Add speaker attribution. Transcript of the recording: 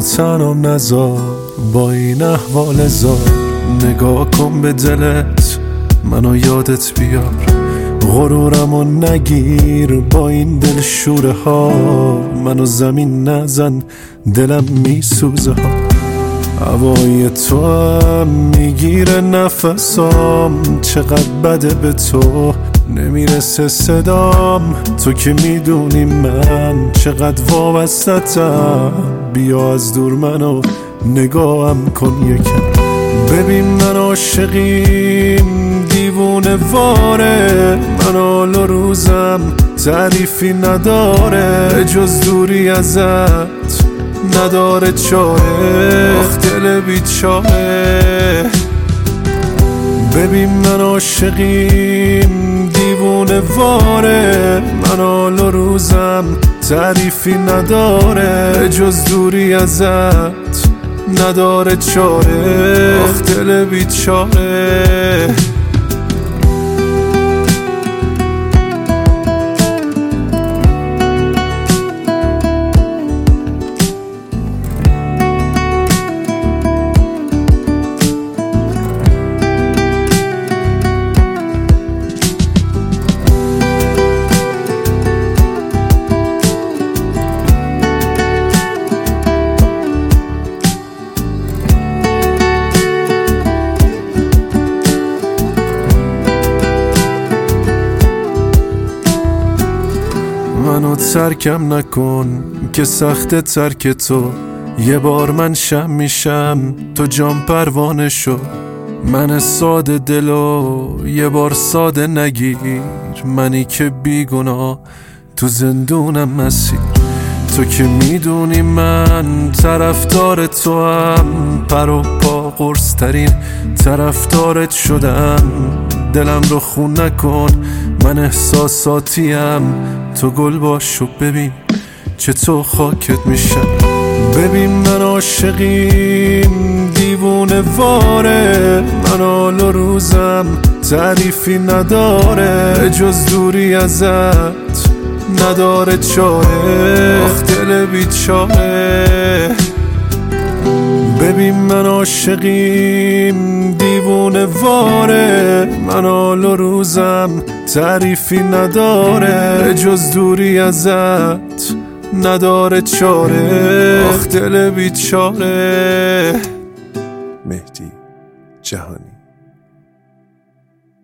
Speaker 1: منو تنام نذار با این احوال زار. نگاه کن به دلت منو یادت بیار، غرورمو نگیر با این دل شوره ها. منو زمین نزن دلم میسوزه ها. هوای تو هم میگیره نفسام، چقدر بده به تو نمیرسه صدام. تو که میدونی من چقدر وابستتم، بیا از دور منو نگاهم کن یکم. ببین من عاشقیم دیوونه واره، من حال و روزم تعریفی نداره، جز دوری ازت نداره چاره. آخ دل بیچاره. ببین من عاشقیم دیوونه واره، من حال و روزم تعریفی نداره، جز دوری ازت نداره چاره. آخ دل بیچاره. منو ترکم نکن که سخت ترک تو، یه بار من شم میشم تو جام پروانه شو. من ساده دلو یه بار ساده نگیر، منی که بیگناه تو زندونم مسیر. تو که میدونی من طرفدار تو هم، پر و پا قرص ترین طرفدارت شدم. دلم رو خون نکن من احساساتیم، تو گل باش و ببین چطور خاکت میشم. ببین من عاشقیم دیوونه واره، من حال و روزم تعریفی نداره، جز دوری ازت نداره چاره. آخ دل بیچاره. ببین من عاشقیم دیوونه واره، من حال و روزم تعریفی نداره، جز دوری ازت نداره چاره. آخ دل بیچاره.
Speaker 2: مهدی جهانی.